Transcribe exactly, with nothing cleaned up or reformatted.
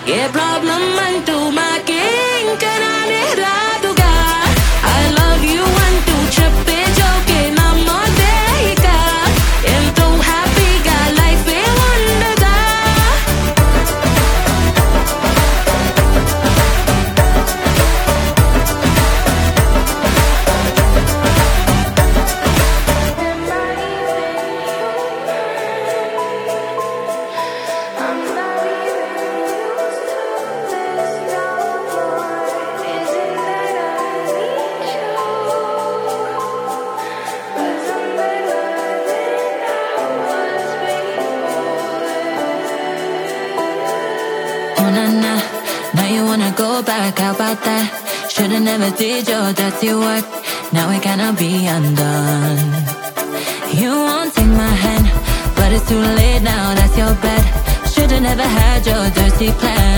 ఏ problem అంటూ మాకే ఇంకా రానే రాదుగా. I love you అంటూ చెప్పే జోకే నమ్మొద్దే ఇక. ఎంతో హ్యాపీగా లైఫ్ ఏ ఉండగా. Oh na na, now you wanna go back, how about that? Should've never did your dirty work, now it cannot be undone. You won't take my hand, but it's too late now, that's your bed. Should've never had your dirty plan.